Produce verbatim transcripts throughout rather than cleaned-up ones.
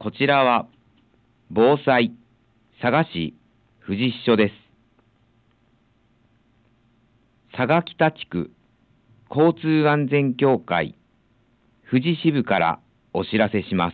こちらは防災佐賀市富士支所です。佐賀北地区交通安全協会富士支部からお知らせします。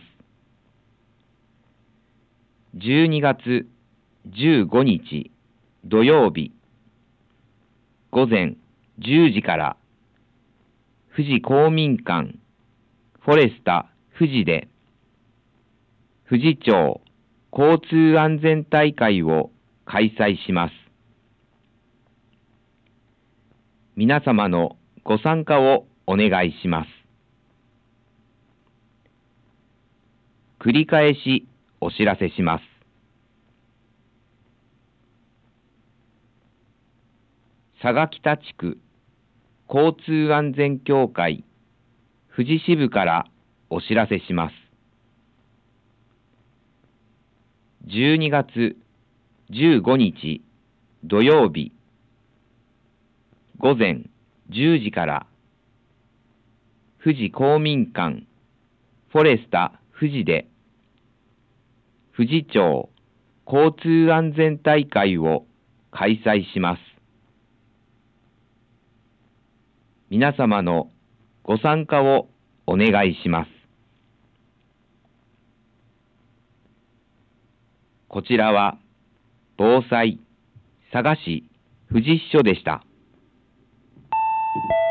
じゅうにがつじゅうごにち土曜日午前じゅうじから富士公民館フォレスタ富士で富士町交通安全大会を開催します。皆様のご参加をお願いします。繰り返しお知らせします。佐賀北地区交通安全協会富士支部からお知らせします。じゅうにがつじゅうごにち土曜日午前じゅうじから富士公民館フォレスタ富士で富士町交通安全大会を開催します。皆様のご参加をお願いします。こちらは防災佐賀市富士支所でした。